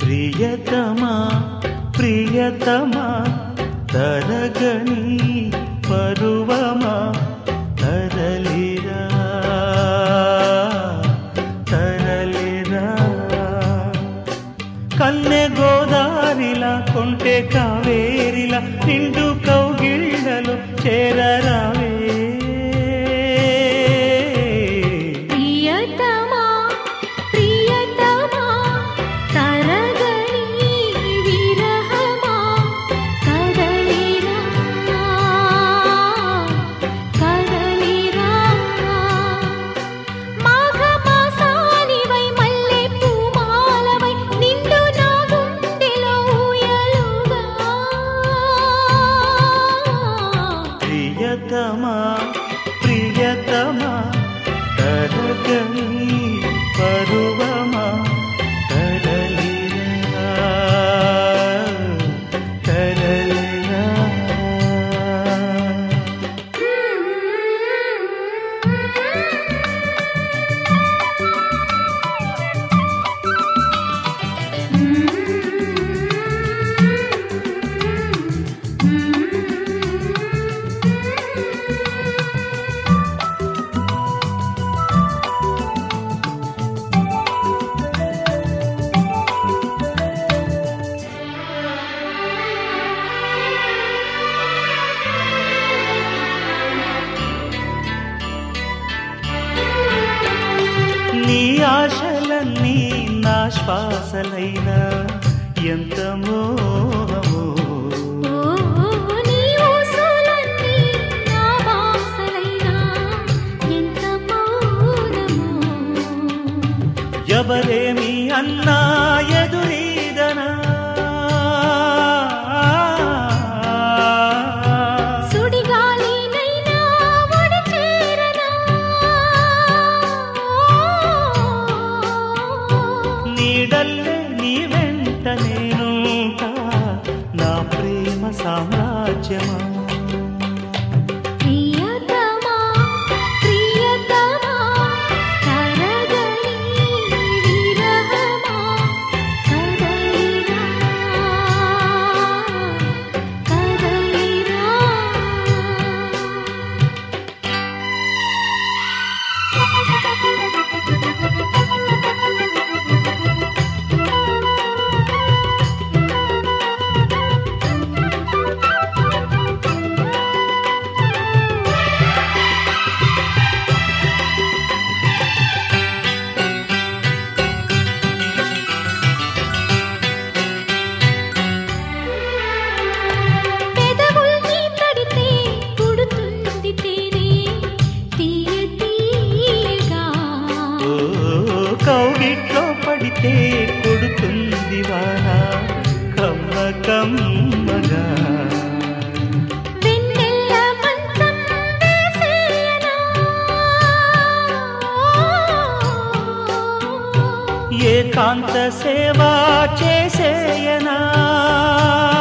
ప్రియతమా ప్రియతమా తరగని పరువమా తరలిరా తరలిరా కన్నె గోదారిలా కొంటె కావేరిలా నిండు కౌగిళ్ళలో చేరరావే ప్రియతమా ప్రియతమా తరగని పరువమా తరలిరా తరలిరా నీ ఆశలన్నీ నా శ్వాసలైనా ఎంత మోహమో నీ ఊసులన్నీ నా బాసలైనా ఎంత మౌనమో ఎవరేమి అన్నా ఎదురీదనా సుడిగాలినైనా ఒడి చేరనా నీడల్లే నీ వెంట నేనుంటా నా ప్రేమ సామ్రాజ్యమా ప్రియతమా ప్రియతమా తరగని విరహమా కదలిరా కదలిరా పెదవుల్ని తడితే పుడుతుంది తేనె తీయ తీయగా ఓ కౌగిట్లో పడితే కొడుతుంది వాన కమ్మ కమ్మగా వెన్నెల్ల మంచం వేసేయనా ఏకాంత సేవ చేసేయనా